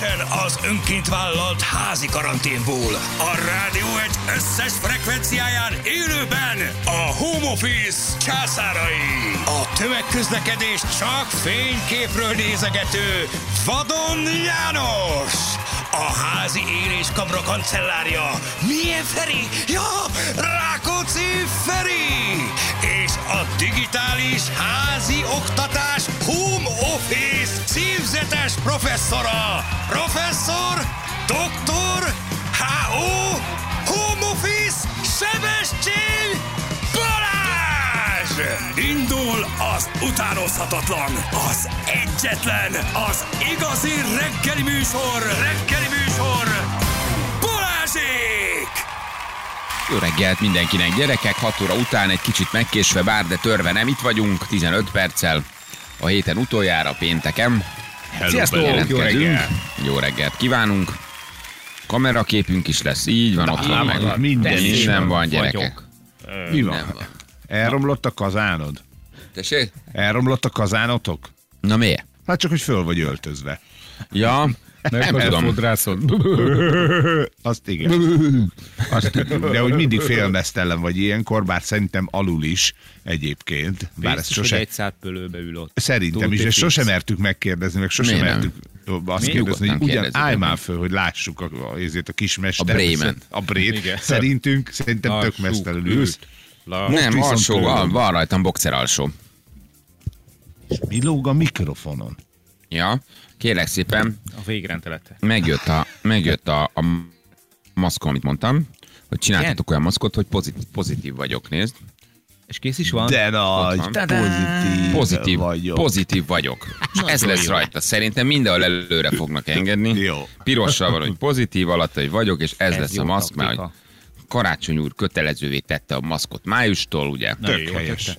Teljesen az önként vállalt házi karanténból. A Rádió egy összes frekvenciáján élőben a Home Office császárai. A tömegközlekedés csak fényképről nézegető Vadon János. A házi éléskamra kancellárja Milyen Feri? Ja, Rákóczi Feri! És a digitális házi oktatás Home Office címzetes professzora, professzor, doktor, H.O. Home Office Sebestyén Balázs! Indul az utánozhatatlan, az egyetlen, az igazi reggeli műsor, Balázsék! Jó reggelt mindenkinek, gyerekek, 6 óra után egy kicsit megkésve bár, de törve nem itt vagyunk, 15 perccel a héten utoljára, pénteken. Sziasztok, jó reggelt! Jó reggelt kívánunk. Kameraképünk is lesz, így van, ott van meg. Minden van, gyerekek. Mi van? Elromlott a kazánod? Tessék? Elromlott a kazánotok? Na miért? Hát csak, hogy föl vagy öltözve. Ja, nem tudom. Azt igen. De hogy mindig félmeztelen vagy ilyenkor, bár szerintem alul is egyébként. Bár biztos, hogy egy szátpölőbe ül ott. Szerintem is, és sosem mertük megkérdezni, meg sosem mertük azt kérdezni, hogy ugyan állj már föl, hogy lássuk a kismester. A Bremen. A Brét. Szerintem tök mesztelenül ülsz. Nem, alsó, van rajtam boxer alsó. És mi lóg a mikrofonon? Ja, kérlek szépen. A végrendelete. Megjött a maszkom, amit mondtam, hogy csináltatok olyan maszkot, hogy pozitív vagyok, nézd. És kész is van? De nagy, pozitív vagyok. És ez lesz rajta. Szerintem mindenhol előre fognak engedni. Jó. Pirossal van, hogy pozitív, alatt, hogy vagyok, és ez lesz a maszk, mert hogy Karácsony úr kötelezővé tette a maszkot májustól, ugye? Tök helyes.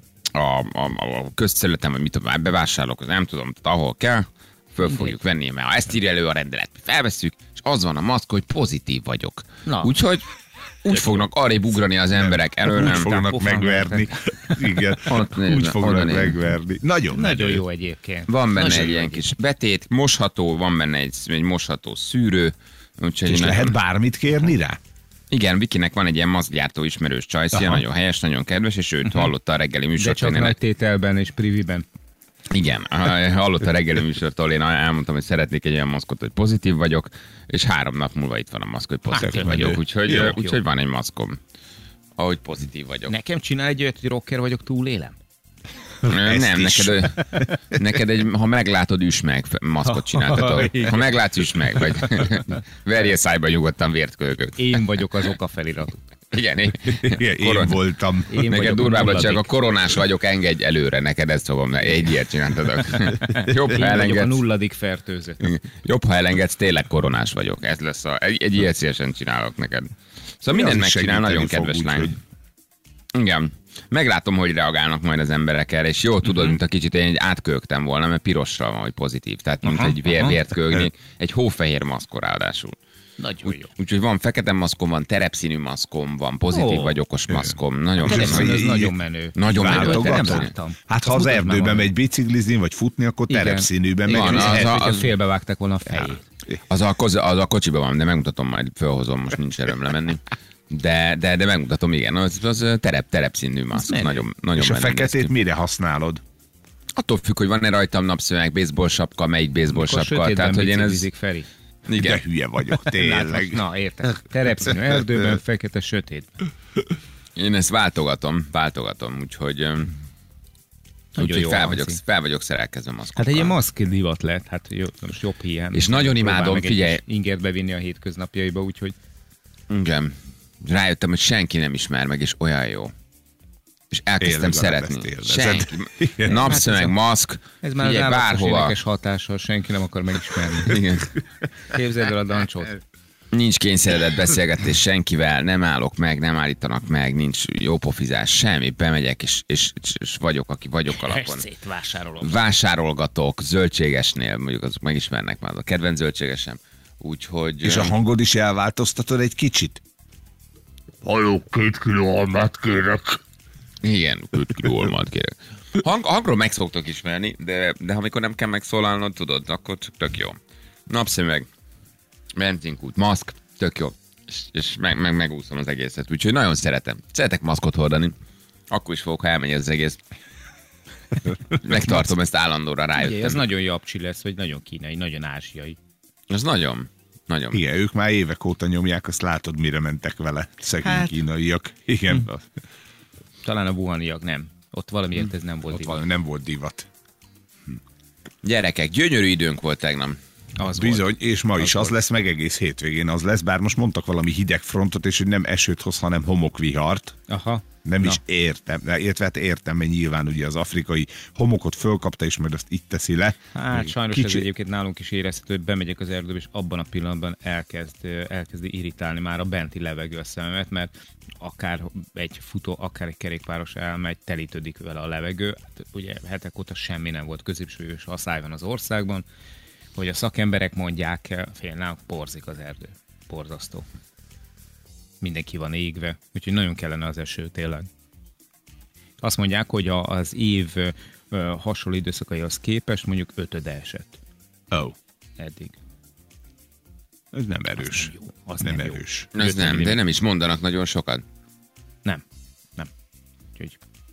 A közterületen, vagy mit tudom, bevásárolok, az nem tudom, ahol kell, föl fogjuk venni, mert ha ezt írja elő a rendelet, felvesszük, és az van a maszk, hogy pozitív vagyok. Úgyhogy úgy fognak arrébb ugrani az emberek elől, nem fognak megverni. Igen, úgy fognak megverni. Nagyon jó egyébként. Van benne egy ilyen kis betét, mosható, van benne egy mosható szűrő. És lehet bármit kérni rá? Igen, Vikinek van egy ilyen maszkgyártó ismerős csajszia, nagyon helyes, nagyon kedves, és őt hallotta a reggeli műsort. De csak nagy tételben és priviben. Igen, hallotta a reggeli műsortól, én elmondtam, hogy szeretnék egy olyan maszkot, hogy pozitív vagyok, és 3 nap múlva itt van a maszk, hogy pozitív vagyok, úgyhogy van egy maszkom, ahogy pozitív vagyok. Nekem csinál egy olyat, hogy rocker vagyok, túlélem? Nem, neked ha meglátod, üss meg, maszkot csináltatok. Ha meglátsz, üss meg, vagy verjél szájba nyugodtan vértkölköt. Én vagyok az oka felirat. Igen, én voltam. Neked durvábban csak a koronás vagyok, engedj előre, neked ezt fogom, egy ilyet csináltatok. Jobb, én vagyok a 0. fertőzött. Jobb, ha elengedsz, tényleg koronás vagyok. Ez lesz egy ilyet szívesen csinálok neked. Szóval mindent megcsinál, nagyon kedves lány. Igen. Meglátom, hogy reagálnak majd az emberek erre, és jó, tudod, mint a kicsit én átkögtem volna, mert pirosra van, hogy pozitív. Tehát mint egy vért kögni, egy hófehér maszkor ráadásul. Nagyon jó. Úgyhogy van fekete maszkom, van terepszínű maszkom, van pozitív vagy okos maszkom. Nagyon ez nagyon menő. Nagyon menő. Hát ha az erdőben megy biciklizni, vagy futni, akkor terepszínűben megy. Az félbevágták volna a fejét. Az a kocsiban van, de megmutatom, majd fölhozom, most nincs erőm lemenni. De megmutatom, igen, az terepszínű maszk. Nagyon és a feketét mire használod? Attól függ, hogy van-e rajtam napszöveg, baseball sapka, melyik baseball sapka. Tehát, hogy én ez... Feri. Igen. De hülye vagyok, tényleg. Na, érted. Terepszínű erdőben, fekete, sötét. Én ezt váltogatom, úgyhogy fel vagyok szerelkezve maszkokkal. Hát egy ilyen maszk divat lett, hát most jobb hiány. És nagyon imádom, figyelj. Ingert bevinni a hétköznapjaiba, úgyhogy... Igen. Rájöttem, hogy senki nem ismer meg, és olyan jó. És elkezdtem szeretni. Senki. Napszemeg, maszk, ez már figyelj, bárhova. Hatással, senki nem akar megismerni. Igen. Képzeld el a dancsot. Nincs kényszeredett beszélgetés senkivel, nem állok meg, nem állítanak meg, nincs jó pofizás, semmi. Bemegyek, és vagyok, aki vagyok alapon. Vásárolgatok zöldségesnél, mondjuk azok megismernek már, a kedvenc zöldségesem. Úgyhogy... És a hangod is elváltoztatod egy kicsit? Halló, 2 kiló almát kérek. Igen, 2 kiló almát kérek. Hangról meg szoktok ismerni, de amikor nem kell megszólalnod, tudod, akkor csak tök jó. napszemüveg, benzinkút, maszk, tök jó. És megúszom az egészet. Úgyhogy nagyon szeretem. Szeretek maszkot hordani. Akkor is fogok, ha elmegy az egész. Megtartom ezt állandóra, rájöttem. Ez nagyon japcsi lesz, vagy nagyon kínai, nagyon ázsiai. Ez nagyon. Igen, ők már évek óta nyomják, azt látod, mire mentek vele. Szegény kínaiak. Igen. Talán a wuhaniak nem. Ott valamiért ez nem volt ott divat. nem volt divat. Gyerekek, gyönyörű időnk volt tegnap. Bizony, volt. És ma is az lesz, meg egész hétvégén az lesz, bár most mondtak valami hideg frontot, és hogy nem esőt hoz, hanem homokvihart. Aha. Nem is értem, értem, mert nyilván ugye az afrikai homokot fölkapta, és majd azt itt teszi le. Hát sajnos ez egyébként nálunk is érezhető, hogy bemegyek az erdőbe, és abban a pillanatban elkezdi irritálni már a benti levegő a szememet, mert akár egy futó, akár egy kerékpáros elmegy, telítődik vele a levegő. Hát, ugye hetek óta semmi nem volt, középsős asszály van az országban, hogy a szakemberek mondják, nálunk porzik az erdő. Borzasztó. Mindenki van égve, úgyhogy nagyon kellene az eső tényleg. Azt mondják, hogy az év hasonló időszakaihoz képest mondjuk 5 esett. Eddig. Ez nem erős. Az nem erős. Ez nem, de nem is mondanak nagyon sokat. Nem. Úgyhogy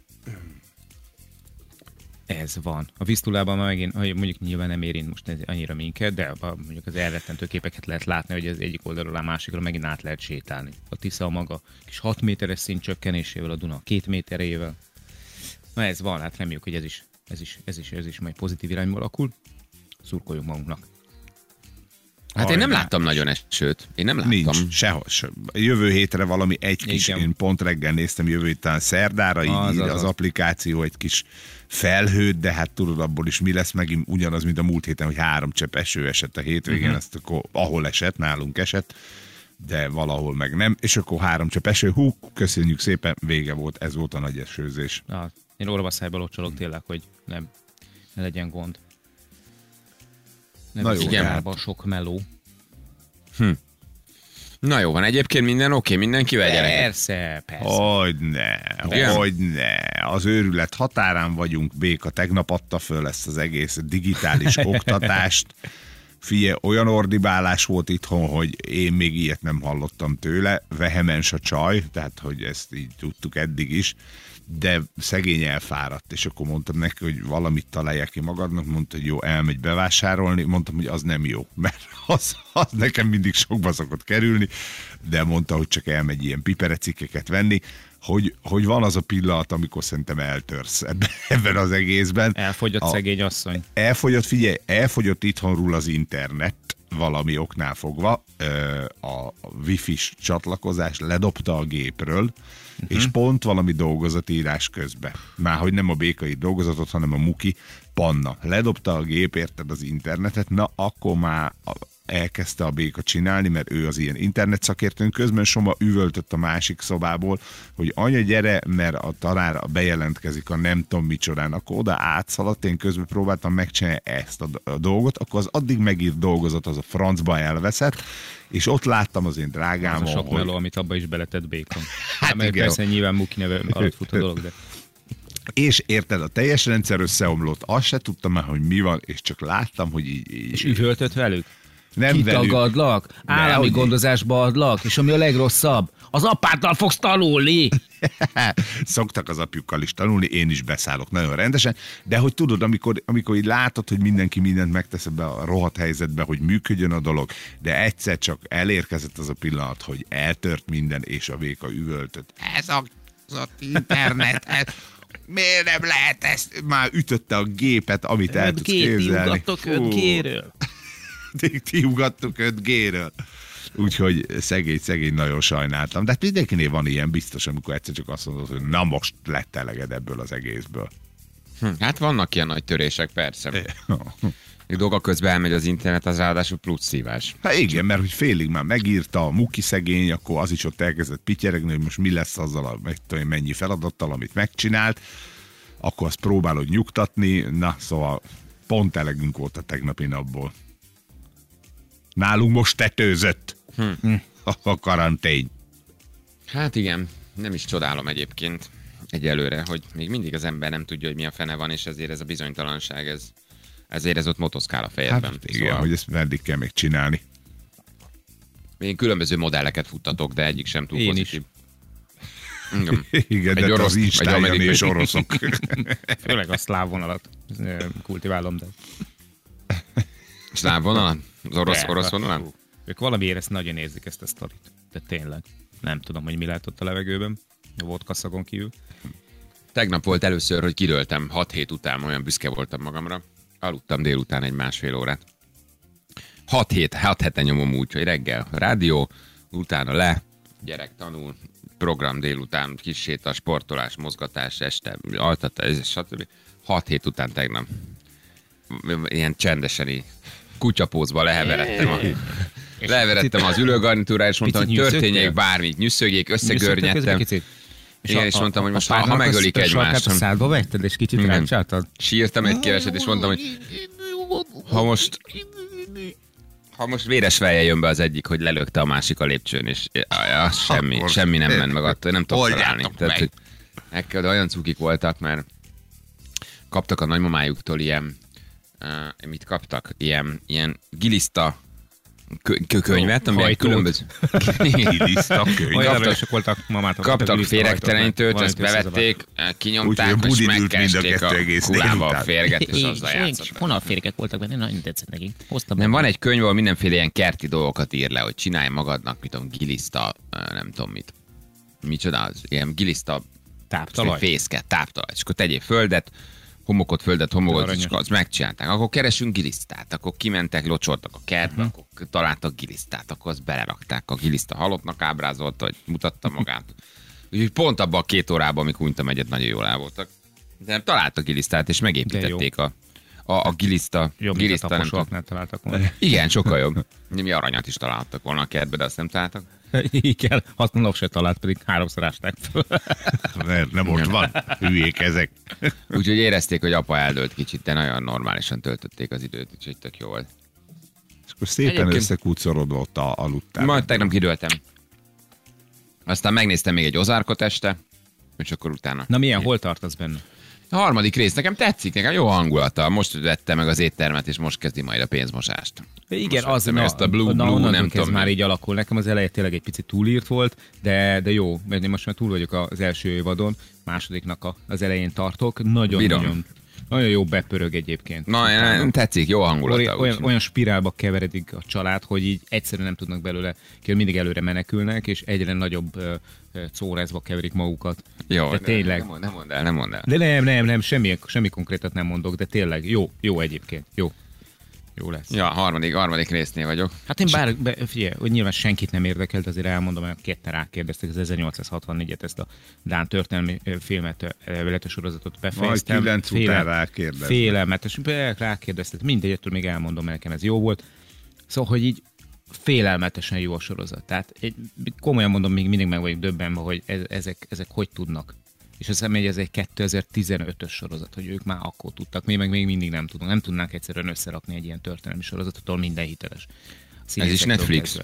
ez van. A Visztulában már megint, mondjuk nyilván nem érint most annyira minket, de mondjuk az elrettentő képeket lehet látni, hogy az egyik oldalról a másikra megint át lehet sétálni. A Tisza a maga kis 6 méteres szintcsökkenésével, a Duna 2 méterével. Na ez van, hát reméljük, hogy ez is majd pozitív irányba alakul. Szurkoljunk magunknak. Hát én nem láttam nagyon esőt. Én nem láttam. Nincs, sehol. Jövő hétre valami egy kis, én pont reggel néztem, jövő héten szerdára, így az applikáció egy kis felhőt, de hát tudod abból is mi lesz, megint ugyanaz, mint a múlt héten, hogy 3 csepp eső esett a hétvégén, ezt akkor, ahol esett, nálunk esett, de valahol meg nem, és akkor 3 csepp eső, köszönjük szépen, vége volt, ez volt a nagy esőzés. Én orvaszájba locsolok tényleg, hogy ne legyen gond. Na jó, igen. Sok meló. Na jó van, egyébként minden oké, mindenkivel gyerekek? Persze. Hogyne. Az őrület határán vagyunk, Béka tegnap adta föl ezt az egész digitális oktatást. Figyelj, olyan ordibálás volt itthon, hogy én még ilyet nem hallottam tőle. Vehemens a csaj, tehát hogy ezt így tudtuk eddig is, de szegény elfáradt, és akkor mondtam neki, hogy valamit találjak ki magadnak, mondta, hogy jó, elmegy bevásárolni, mondtam, hogy az nem jó, mert az nekem mindig sokba szokott kerülni, de mondta, hogy csak elmegy ilyen piperecikkeket venni, hogy van az a pillanat, amikor szerintem eltörsz ebben az egészben. Elfogyott szegény asszony. Elfogyott itthonról az internet, valami oknál fogva, a wifi-s csatlakozás ledobta a gépről, és pont valami dolgozatírás közben. Már hogy nem a békai dolgozatot, hanem a Muki, Panna. Ledobta a gép, érted, az internetet, na akkor már elkezdte a Béka csinálni, mert ő az ilyen internet szakértőnk, közben Soma üvöltött a másik szobából, hogy anya gyere, mert a tanár bejelentkezik a nem tudom micsodán, akkor oda átszaladt, én közben próbáltam megcsinálni ezt a dolgot, akkor az addig megírt dolgozat az a francba elveszett, és ott láttam az én drágámon, az a sok meló, amit abba is beletett Békon. Hát persze nyilván Muki neve alatt fut a dolog, de... És érted, a teljes rendszer összeomlott, azt se tudtam már, hogy mi van, és csak láttam, hogy így... És üvöltött velük? Nem kitagadlak, állami gondozásba adlak, és ami a legrosszabb, az apáddal fogsz tanulni. Szoktak az apjukkal is tanulni, én is beszállok nagyon rendesen, de hogy tudod, amikor így látod, hogy mindenki mindent megtesz ebbe a rohadt helyzetbe, hogy működjön a dolog, de egyszer csak elérkezett az a pillanat, hogy eltört minden, és a Béka üvöltött. Ez az internet, miért nem lehet ezt? Már ütötte a gépet, amit el tudsz képzelni. Ti 5G-ről. Ti ugattuk 5G-ről. Úgyhogy szegény nagyon sajnáltam. De hát mindenkinél van ilyen biztos, amikor egyszer csak azt mondod, hogy na most lett eleged ebből az egészből. Hát vannak ilyen nagy törések, persze. Dolga közben elmegy az internet, az ráadásul plusz szívás. Hát igen, mert hogy félig már megírta a Muki szegény, akkor az is ott elkezdett pityeregni, hogy most mi lesz azzal mennyi feladattal, amit megcsinált. Akkor azt próbálod nyugtatni. Na, szóval pont elegünk volt a tegnapi napból. Nálunk most tetőzött a karantén. Hát igen, nem is csodálom egyébként egyelőre, hogy még mindig az ember nem tudja, hogy mi a fene van, és ezért ez a bizonytalanság, Ezért ez ott motoszkál a fejedben. Hát igen, hogy ezt meddig kell még csinálni. Én különböző modelleket futtatok, de egyik sem túl Én pozitív. Igen, de az instájani és oroszok. Főleg a szláv vonalat kultiválom, de... Szláv vonalat? Az orosz vonalat? Ők valamiért ezt nagyon érzik, ezt a sztorit. De tényleg. Nem tudom, hogy mi lehet ott a levegőben. A vodka szagon kívül. Tegnap volt először, hogy kiröltem 6 hét után, olyan büszke voltam magamra. Aludtam délután egy másfél órát. 6 hete nyomom úgy, hogy reggel rádió, utána le, gyerek tanul, program délután, kis séta, sportolás, mozgatás, este, altatás, stb. 6 hét után tegnap. Ilyen csendesen így kutyapózba leheveredtem az ülőgarnitúrára, és mondtam, hogy történjék bármit, nyüsszögjék, összegörnyedtem. Igen, és mondtam, hogy most ha megölik egymást. A szádba vetted, és kicsit rácsáltad? Sírtam egy keveset, és mondtam, hogy ha most véres fejjel jön be az egyik, hogy lelökte a másik a lépcsőn, és semmi nem ment meg attól, nem tudok találni. Tehát, de olyan cukik voltak, mert kaptak a nagymamájuktól ilyen, mit kaptak? Ilyen giliszta könyvet, amelyek különböző... Kaptak féregtelenítőt, ezt bevették, kinyomták, és megkeresték a kulába a férget, és azzal játszottak. Honalférgek voltak benne, nagyon tetszett nekik. Nem, van egy könyv, ahol mindenféle ilyen kerti dolgokat ír le, hogy csinálj magadnak, mit tudom, giliszta, nem tudom mit. Micsoda az? Ilyen giliszta fészket, táptalaj. És akkor tegyél földet, homokot, és akkor azt megcsinálták. Akkor keresünk gilisztát, akkor kimentek, locsoltak a kertbe, akkor találtak gilisztát, akkor azt belerakták. A giliszta halottnak ábrázolta, hogy mutatta magát. Úgyhogy pont abban a 2 órában, amikor untam egyet, nagyon jól el voltak. De találtak gilisztát, és megépítették a giliszta. Jobb, mint a taposóaknál találtak volna. Igen, sokkal jobb. Mi aranyat is találtak volna a kertbe, de azt nem találtak. Így kell, azt mondom, se talált, pedig 3-szor ásták föl. Nem ott van, hülyék ezek. Úgyhogy érezték, hogy apa eldőlt kicsit, de nagyon normálisan töltötték az időt, úgyhogy tök jó volt. És akkor szépen összekúcorodva ott aludtál. Majd tegnap kidőltem. Aztán megnéztem még egy Ozarkot este, és akkor utána. Na milyen, hol tartasz benne? A harmadik rész nekem tetszik, nekem jó hangulata. Most vette meg az éttermet, és most kezdi majd a pénzmosást. Igen, az ezt a Blue, nem tudom. Ez már így alakul. Nekem az eleje tényleg egy picit túlírt volt, de jó, mert én most már túl vagyok az első évadon, másodiknak az elején tartok. Nagyon jó bepörög egyébként. Na, tetszik, jó hangulata. Olyan spirálba keveredik a család, hogy így egyszerűen nem tudnak belőle, mindig előre menekülnek, és egyre nagyobb córezba keverik magukat. Jó, de tényleg. Nem mondd el. De nem, semmi konkrétat nem mondok, de tényleg jó egyébként, jó lesz. Ja, harmadik résznél vagyok. Hát én figyelj, hogy nyilván senkit nem érdekelt, azért elmondom, mert ketten rákérdeztek az 1864-et, ezt a dán történelmi filmet, illetve sorozatot befejeztem. Majd 9 után rákérdeztek. Félelmetes, rákérdeztek, mindegy, még elmondom, mert nekem ez jó volt. Szóval, hogy így félelmetesen jó a sorozat. Tehát komolyan mondom, még mindig meg vagyok döbbenve, hogy ezek hogy tudnak. És azt hiszem, hogy ez egy 2015-ös sorozat, hogy ők már akkor tudtak, mi meg még mindig nem tudunk. Nem tudnánk egyszerűen összerakni egy ilyen történelmi sorozatot, ahol minden hiteles. Ez is Netflix?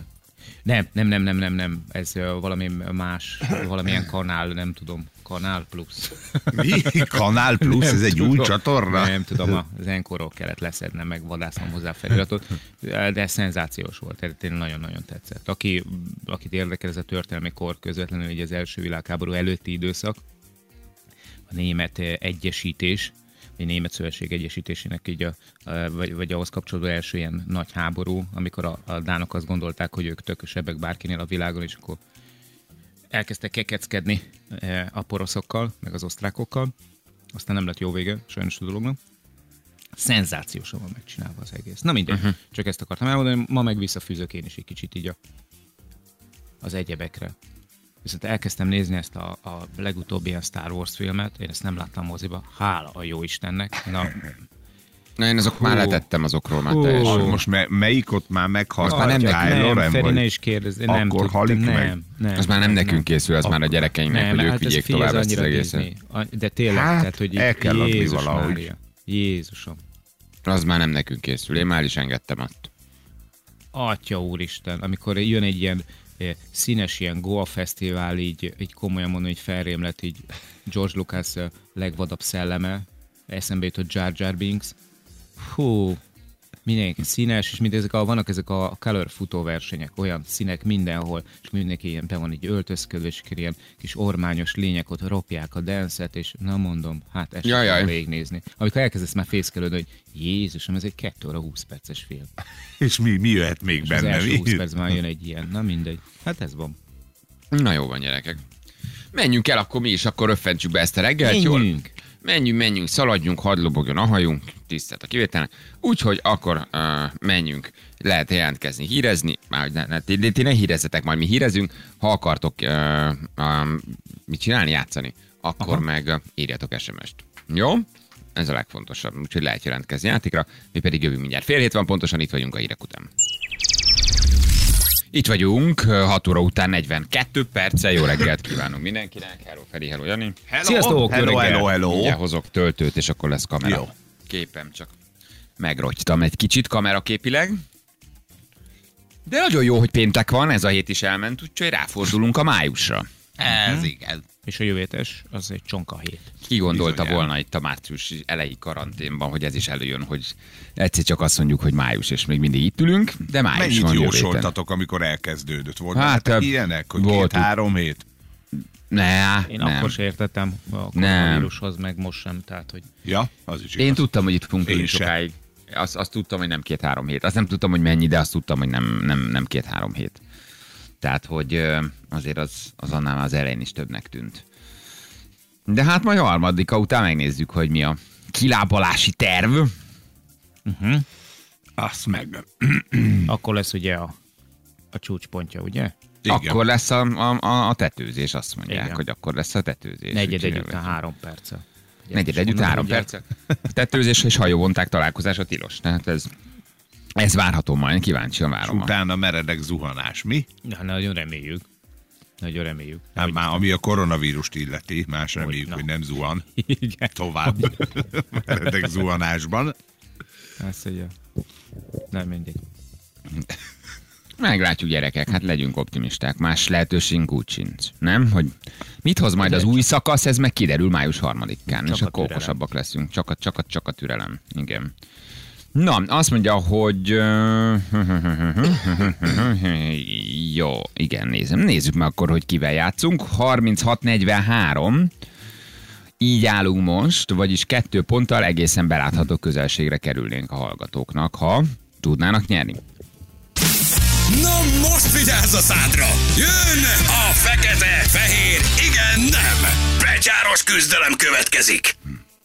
Nem. Ez valami más, valamilyen kanál, nem tudom. Kanál Plus. Mi? Kanál Plus? Ez egy új csatorna? Nem tudom, az Enkorról kellett leszednem, meg vadásznom hozzá feliratot, de szenzációs volt, tényleg nagyon-nagyon tetszett. Akit érdekel ez a történelmi kor közvetlenül, így az első világháború előtti időszak, a német egyesítés, a német szövetség egyesítésének így vagy ahhoz kapcsolódó első ilyen nagy háború, amikor a dánok azt gondolták, hogy ők tökösebbek bárkinél a világon, és akkor elkezdtek kekeckedni a poroszokkal, meg az osztrákokkal. Aztán nem lett jó vége, sajnos a dolognak. Szenzációsan van megcsinálva az egész. Na mindegy, csak ezt akartam elmondani, ma meg visszafűzök én is egy kicsit így az egyebekre. Viszont elkezdtem nézni ezt a legutóbbi ilyen Star Wars filmet, én ezt nem láttam moziba, hála a jó Istennek. Na én azok már letettem azokról már teljesen. Most melyik ott már meghalt? Nem, Feri, ne is kérdezz. Akkor halik meg? Az már nem nekünk készül, az már a gyerekeinknek, hogy ők vigyék tovább ezt az egészet. De tényleg, tehát, hogy el kell adni valahogy. Jézusom. Az már nem nekünk készül, én már is engedtem azt. Atya úristen, amikor jön egy ilyen színes ilyen Goa fesztivál, így komolyan mondom, hogy felrém lett így George Lucas legvadabb szelleme, eszembe jutott Jar Jar Binks, Hú, mindenki színes, és vannak ezek a color futóversenyek, olyan színek mindenhol, és mindenki ilyen be van így öltözködve, és ilyen kis ormányos lények ott ropják a dancet, és na mondom, hát ezt sem tudom végignézni. Amikor elkezdesz már fészkelődni, hogy Jézusom, ez egy 2 óra 20 perces film. És mi jöhet még És benne? az első 20 percben jön egy ilyen, na mindegy. Hát ez van. Na jó van, gyerekek. Menjünk el, akkor mi is, akkor röffentsük be ezt a reggelt. Menjünk. Menjünk, szaladjunk, hadd lobogjon a hajunk, tisztelt a kivételnek. Úgyhogy akkor menjünk, lehet jelentkezni, hírezni, ti ne hírezzetek, majd mi hírezünk, ha akartok mit csinálni, játszani, akkor meg írjatok SMS-t. Jó? Ez a legfontosabb, úgyhogy lehet jelentkezni játékra, mi pedig jövünk mindjárt. 6:30 van, pontosan itt vagyunk a hírek után. Itt vagyunk, 6 óra után 42 perccel. Jó reggelt kívánunk mindenkinek. Hello Feri, hello Jani. Sziasztok, hello. Ugye hozok töltőt, és akkor lesz kamera. Jó. Képem, csak megrogytam egy kicsit kameraképileg. De nagyon jó, hogy péntek van, ez a hét is elment, úgyhogy ráfordulunk a májusra. Ez igen. És a jövétes az egy csonka hét. Ki gondolta Bizonyára. volna itt a március elejé karanténban, hogy ez is előjön, hogy egyszer csak azt mondjuk, hogy május, és még mindig itt ülünk, de május Mennyit van jósoltatok, amikor elkezdődött? Volt Hát, ilyenek, hogy volt. 2-3 hét? Én nem. akkor se értettem a koronavírushoz, meg most sem, tehát hogy... Ja, az is igaz. Én tudtam, hogy itt fogunk Én ülni se. sokáig. Azt tudtam, hogy nem 2-3 hét. Azt nem tudtam, hogy mennyi, de azt tudtam, hogy nem 2-3 hét. Tehát, hogy azért az annál az elején is többnek tűnt. De hát majd a harmadika után megnézzük, hogy mi a kilábalási terv. Azt meg. Akkor lesz ugye a csúcspontja, ugye? Igen. Akkor lesz a tetőzés, azt mondják, Igen. hogy akkor lesz a tetőzés. Negyed Úgyhogy után 3 perccel. Negyed együtt 3 perc. Tetőzés és hajóvonták találkozása tilos. Tehát ez várható majd, kíváncsian várom. Utána meredek zuhanás, mi? Ja, nagyon reméljük. Nagyon reméljük. Hát már ami a koronavírust illeti, más Hogy, reméljük, na. hogy nem zuhan. Igen. Tovább meredek zuhanásban. Azt mondja. Nem mindegy. Meglátjuk, gyerekek, hát legyünk optimisták. Más lehetőségünk úgy sincs. Nem? Hogy mit hoz majd az új szakasz, ez meg kiderül május 3-án, és a akkor türelem. okosabbak leszünk. Csak a türelem. Igen. Na, azt mondja, hogy... Jó, igen, nézzük meg akkor, hogy kivel játszunk. 36-43. Így állunk most, vagyis 2 ponttal egészen belátható közelségre kerülnénk a hallgatóknak, ha tudnának nyerni. Na most vigyázz a szádra! Jön a fekete, fehér, igen, nem! Becsáros küzdelem következik!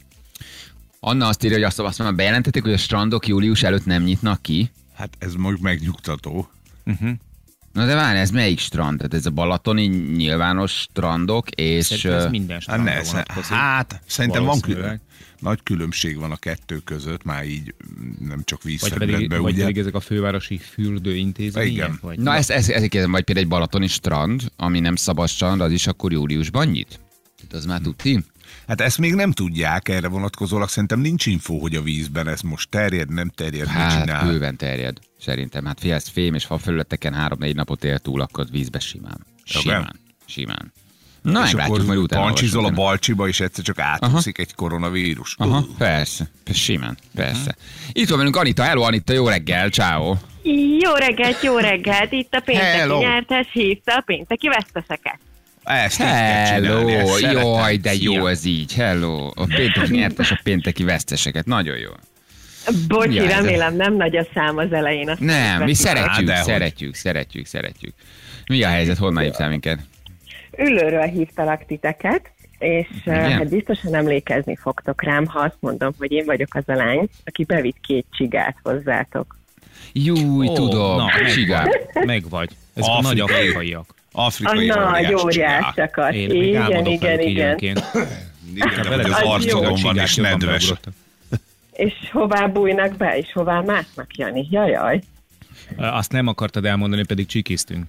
Anna azt írja, hogy azt mondom, bejelentették, hogy a strandok július előtt nem nyitnak ki. Hát ez most megnyugtató. Na de várj, ez melyik strand? Tehát ez a balatoni nyilvános strandok, és... Szerintem ez minden Hát, strandra vonatkozik. hát szerintem van Valószínűleg. nagy különbség van a kettő között, már így nem csak Vagy vízfelületben, vagy ugye? pedig ezek a fővárosi fürdőintézmények? Igen. Vagy Na ezért kérdezem, vagy például egy balatoni strand, ami nem szabad strand, az is akkor júliusban nyit? Tehát az már tudti? Hát ezt még nem tudják, erre vonatkozólag szerintem nincs info, hogy a vízben ez most terjed, nem terjed, mit Hát csinál. bőven terjed, szerintem. Hát figyelsz, fém és fa felületeken 3-4 napot él túl, akkor az vízbe simán. Simán. Na, És meglátjuk, majd akkor utána pancsizol a olvasok. balcsiba, és egyszer csak átúszik egy koronavírus. Aha, persze, simán, persze. Itt van velünk Anita, hello Anita, jó reggel, ciao. Jó reggelt! Itt a pénteki Hello. nyertes hívta a pénteki veszteseket. Ezt így kell csinálni, Hello, ezt szeretem. jaj, de jó Szia. ez így, hello. A pénteki nyertes, a pénteki veszteseket, nagyon jó. Bocsi, Ja, ez a- remélem nem nagy a szám az elején. azt Nem, mi szeretem. szeretjük. Mi a helyzet, honnan hívtál minket? Ülőről hívtalak titeket, és Igen? hát biztosan emlékezni fogtok rám, ha azt mondom, hogy én vagyok az a lány, aki bevitt 2 csigát hozzátok. Júj, Ó, tudom, na, csigám. meg vagy. Ezek a nagy afrikaiak. A Afrikai nagy óriás óriásokat. Én még Igen, álmodok velük igen. időnként. Igen, de Veled hogy az az arcodon jó. van és Csigák jobban nedves. beugrottak. És hová bújnak be, és hová másznak, Jani? Jajaj. Azt nem akartad elmondani, pedig csikiztünk.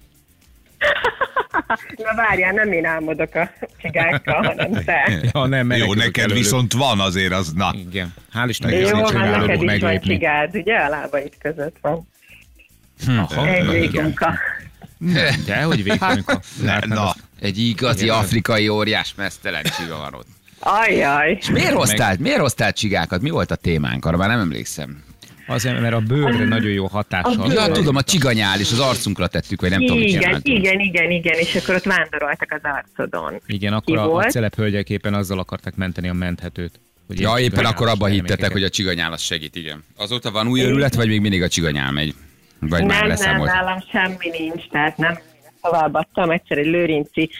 Na várjál, nem én álmodok a csigákkal, hanem te. Ja, nem, Jó, menekülök neked előlük. viszont van azért az, na. Igen. Hál' Istennek, Jó, ezt nincs hát náluk neked is van meglépni. csigád, ugye? A lábaid között van. Aha, Egy igen. végmunka. De, hogy végtünk. Na, Egy igazi afrikai óriás mesztelen csiga van ott. Ajjaj. És miért hoztál csigákat? Mi volt a témánk? Arra már nem emlékszem. Azért, mert a bőrre nagyon jó hatással. Ja, tudom, a csiganyál és az arcunkra tettük, vagy nem tudom, mit csináltunk. Igen, és akkor ott vándoroltak az arcodon. Igen, akkor a celebhölgyek azzal akarták menteni a menthetőt. Ja, éppen akkor abba hittetek, hogy a csiganyál az segít, igen. Azóta van új örület, vagy még mindig a csiganyál megy? Vagy már leszámolt? Nem, nálam semmi nincs, tehát nem. Továbbadtam egyszer egy lőrinci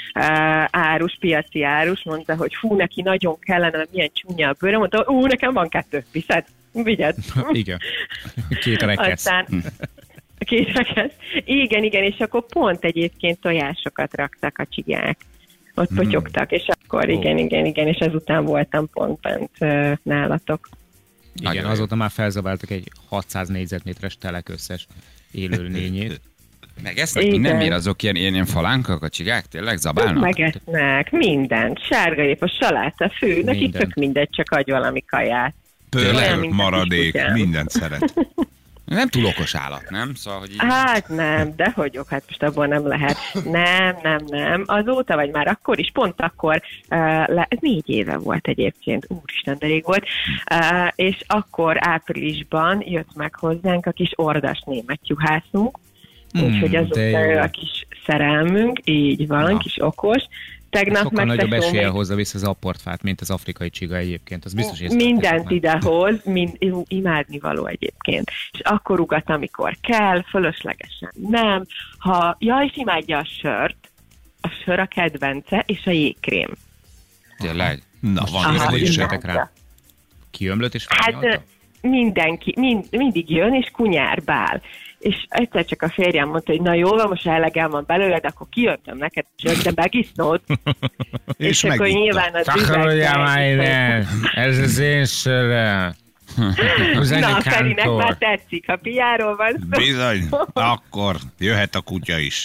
piaci árus, mondta, hogy fú, neki nagyon kellene, mert milyen csúnya a bőre, mondta, nekem van 2, viszed, vigyed. Igen, 2 rekesz. Aztán 2 rekesz. Igen, és akkor pont egyébként tojásokat raktak a csigák. Ott potyogtak, és akkor igen, és ezután voltam pont bent nálatok. Igen, azóta már felzabáltak egy 600 négyzetméteres telek összes élőlényét. Megesznek minden, miért azok ilyen falánkak a csigák? Tényleg zabálnak? Megesznek mindent, sárgagép, a saláta, fő, nekik tök mindegy, csak adj valami kaját. Pörlő, maradék, mindent szeret. Nem túl okos állat, nem? Szóval, hogy így... Hát nem, de hogyok, hát most abból nem lehet. Nem. Azóta, vagy már akkor is, pont akkor, ez 4 éve volt egyébként, úristen, de rég volt, és akkor áprilisban jött meg hozzánk a kis ordas német juhászunk, úgyhogy azóta ő a kis szerelmünk, így van, kis okos. Tegnap sokkal nagyobb eséllyel hozza vissza az apportfát, mint az afrikai csiga egyébként. Az biztos, hogy mindent idehoz, imádnivaló egyébként. És akkor ugat, amikor kell, fölöslegesen nem. És imádja a sört, a sör a kedvence, és a jégkrém. Tényleg? Na, van ízlésetek rá. Kiömlött és felnyalta? Hát mindenki, mindig jön, és kunyárbál. És egyszer csak a férjem mondta, hogy na jó, most elegem van belőled, akkor kiöntöm neked, de megisznod. és akkor nyilván a dübek... Ez az én sörre. Na, Ferinek már tetszik, ha piáról van szó. Bizony, akkor jöhet a kutya is.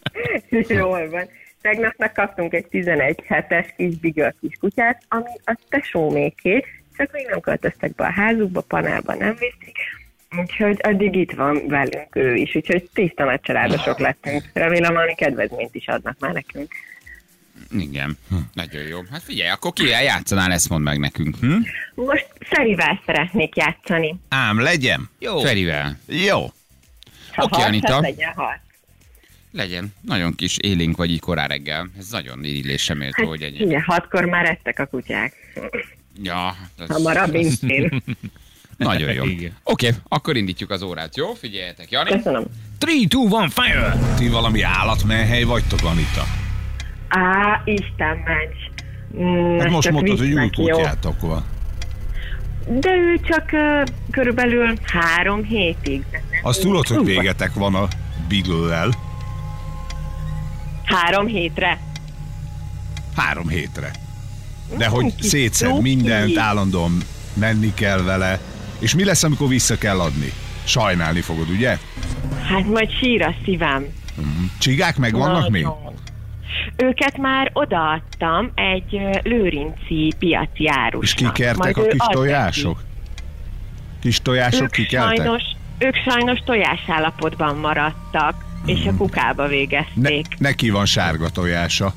Jól van. Tegnap megkaptunk egy 11 hetes kis bigöl kis kutyát, ami a tesóméké, csak még nem költöztek be a házukba, panelba nem viszik. Úgyhogy addig itt van velünk ő is, úgyhogy tiszta nagy családosok lettünk. Remélem, valami kedvezményt is adnak már nekünk. Igen, nagyon jó. Hát figyelj, akkor kivel játszanál, ezt mondd meg nekünk. Most Ferivel szeretnék játszani. Ám, legyen. Jó. Ferivel. Jó. Oké, Anita. Legyen harc. Legyen. Nagyon kis élénk vagy így korán reggel. Ez nagyon irigylésre méltó, hogy ennyi. Igen, 6-kor már ettek a kutyák. Ja. Hamarabb, mint én. Nagyon jó. Oké, akkor indítjuk az órát, jó? Figyeljetek, Jani. Köszönöm. 3, 2, 1, fire! Ti valami állatmenhely vagytok, Anita? Isten ments. Hát most mondtad, hogy új kutyátok van. De ő csak körülbelül 3 hétig. Azt tudod, hogy végetek van a Bigöllel? 3 hétre. 3 hétre. De hogy szétszed mindent, állandóan menni kell vele. És mi lesz, amikor vissza kell adni? Sajnálni fogod, ugye? Hát majd sír a szívem. Csigák megvannak még? Őket már odaadtam egy lőrinci piaci árusnak. És kikertek a kis tojások? Kis tojások kikeltek? Ők sajnos tojásállapotban maradtak, és a kukába végezték. Neki van sárga tojása.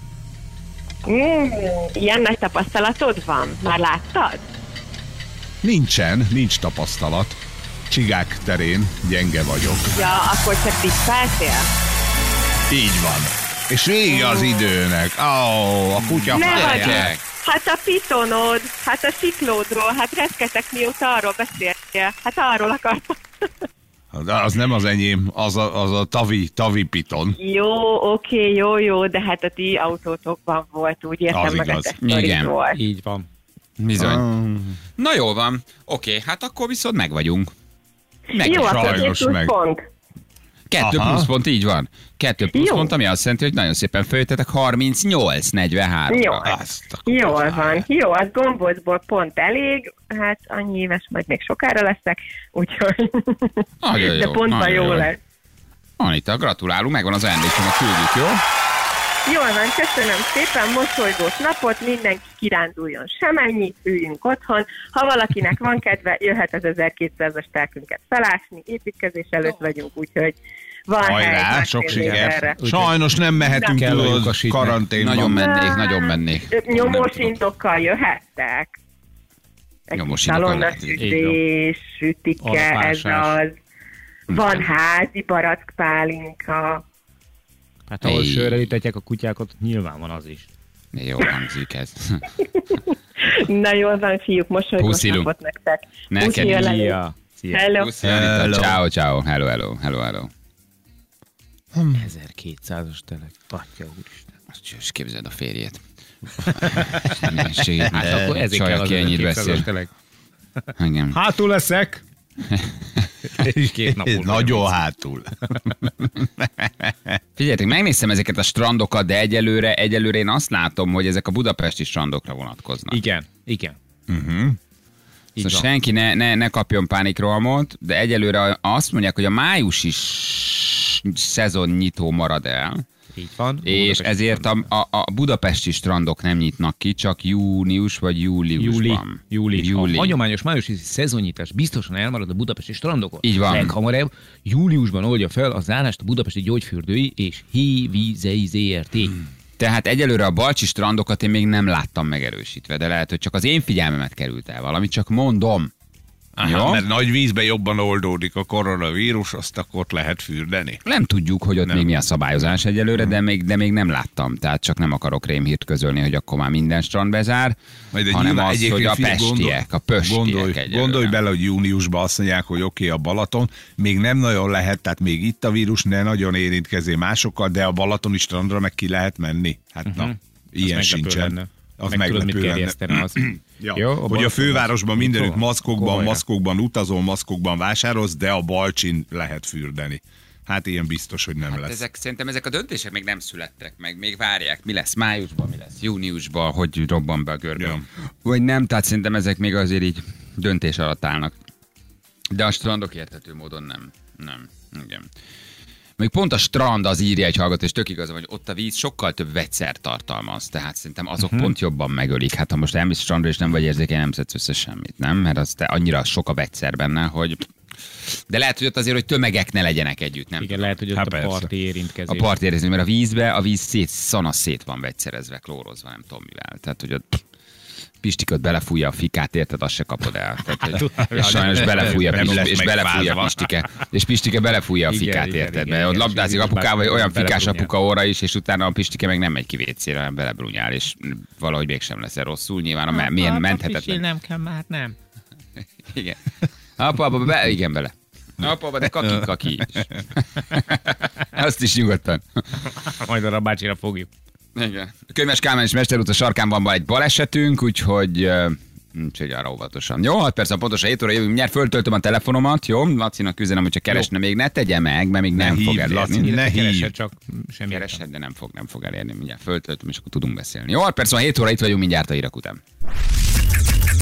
Ilyen nagy tapasztalatod van? Már láttad? Nincs tapasztalat. Csigák terén gyenge vagyok. Ja, akkor csak tippeltél? Így van. És vége az időnek. A kutya fájják. Hát a pitonod, hát a siklódról, hát reszketek mióta arról beszéltél. Hát arról akartam. De az nem az enyém, az a tavi piton. Jó, oké, jó, de hát a ti autótokban volt, úgy értem, az meg igaz. a tesztorid volt. Így van. Bizony. Na jól van. Oké, hát akkor viszont meg vagyunk. Jó, akkor 2 pont. 2 plusz pont, így van. 2 plusz pont, ami azt jelenti, hogy nagyon szépen följöttetek 38-43-ra. Jól van. Jó, az gombócból pont elég, hát annyi éves, majd még sokára leszek, úgyhogy de pontban jó lesz. Anita, gratulálunk, megvan az ajándékcsomat, küldjük, jó? Jól van, köszönöm szépen, mosolygós napot, mindenki kiránduljon semennyit, üljünk otthon. Ha valakinek van kedve, jöhet az 1200-as telkünket felásni, építkezés előtt vagyunk, úgyhogy Van hely, Hajrá, másfél sok év sikert. erre. Sajnos nem mehetünk Kell tudod lyukasítani. karanténban. Nagyon mennék. Nyomós indokkal jöhettek. Egy Nyomós indokkal szalonna lehet, így sütés, sütike, ez Alapásás. az. Van házi barackpálinka. Hát ahol Ej. sörrel itatják a kutyákat, nyilván van az is. Jó hangzik ez. Na jól van, fiúk, mosolygós Puszilunk. napot nektek. Neked Puszi, Jelen. Szia! Szia! Hello. Puszi, Anita. Ciao, ciao. Hello. 1200-as telek. Atya úristen. Azt képzeld a férjét. Nem segít, Hát akkor ezért kell az aki ennyit 1200-as beszél. telek. Igen. Hátul leszek! És 2 nap múlva. Nagyon hátul. Figyeljetek, megnéztem ezeket a strandokat, de egyelőre én azt látom, hogy ezek a budapesti strandokra vonatkoznak. Igen. Így Szóval van. senki ne kapjon pánikrohamot, de egyelőre azt mondják, hogy a májusi szezonnyitó marad el, Így van. és ezért a budapesti strandok nem nyitnak ki, csak június vagy júliusban. Júli. A hagyományos májusi szezonnyitás biztosan elmarad a budapesti strandokon. Így van. Leghamarabb júliusban oldja fel a zárást a budapesti gyógyfürdői és Hévízei ZRT. Tehát egyelőre a balcsi strandokat én még nem láttam megerősítve, de lehet, hogy csak az én figyelmemet került el valami, csak mondom. Jó? Mert nagy vízben jobban oldódik a koronavírus, azt akkor ott lehet fürdeni. Nem tudjuk, hogy ott még mi a szabályozás egyelőre, de még nem láttam. Tehát csak nem akarok rémhírt közölni, hogy akkor már minden strand bezár, hanem az, hogy a pestiek, a pöstiek egyelőre. Gondolj bele, hogy júniusban azt mondják, hogy oké, a Balaton, még nem nagyon lehet, tehát még itt a vírus ne nagyon érintkezé másokkal, de a balatoni strandra meg ki lehet menni. Hát na, ilyen Az meglepő sincsen. lenne. Az Meg tudod, mit meglepő lenne. gerjesztene az. Ja. Jó, Hogy a Balaton fővárosban az mindenütt mit tovább? maszkokban utazol, maszkokban vásárolsz, de a Balcsin lehet fürdeni. Hát ilyen biztos, hogy nem lesz. Szerintem ezek a döntések még nem születtek meg, még várják, mi lesz májusban, mi lesz júniusban, hogy robban be a görből. Ja. Vagy nem, tehát szerintem ezek még azért így döntés alatt állnak. De a strandok érthető módon nem. Igen. Még pont a strand az írja egy hallgató, és tök igazam, hogy ott a víz sokkal több vegyszer tartalmaz, tehát szerintem azok pont jobban megölik. Hát ha most elmész strandra és nem vagy érzékeny, nem szedsz össze semmit, nem? Mert az annyira sok a vegyszer benne, hogy... De lehet, hogy ott azért, hogy tömegek ne legyenek együtt, nem? Igen, lehet, hogy ott Hát a persze. parti érintkezés. A part érezni, mert a víz szét van vegyszerezve, klórozva, nem tudom mivel. Tehát, hogy ott Pistiköt belefújja a fikát, érted, azt se kapod el. Tehát, hogy, és sajnos belefújja Nem lesz és belefújja megfázva. Pistike. És Pistike belefújja a Igen, fikát, igen, érted? igen, Mert ott igen, labdázik és apukával, vagy olyan fikás belebrunjál. apuka óra is, és utána a Pistike meg nem megy ki vécére, hanem belebrunyál, és valahogy mégsem lesz rosszul. Nyilván a milyen menthetetlen. Nem kell már, nem. Igen. Apa, igen, bele. Apa, de kaki is. Azt is nyugodtan. Majd arra a bácsira fogjuk. Igen. A Könyves Kálmán és Mester utca sarkán van egy balesetünk, úgyhogy arra óvatosan. Jó, 6 perc, pontosan 7 óra jövünk, mindjárt föltöltöm a telefonomat, jó? Lacinak üzenem, hogyha keresne még, ne tegye meg, mert még nem fog elérni. Laci, ne hívj. Keresed, csak semmi. Keresed, de nem fog elérni, mindjárt föltöltöm, és akkor tudunk beszélni. Jó, 6 perc van, 7 óra, itt vagyunk mindjárt a hírek után.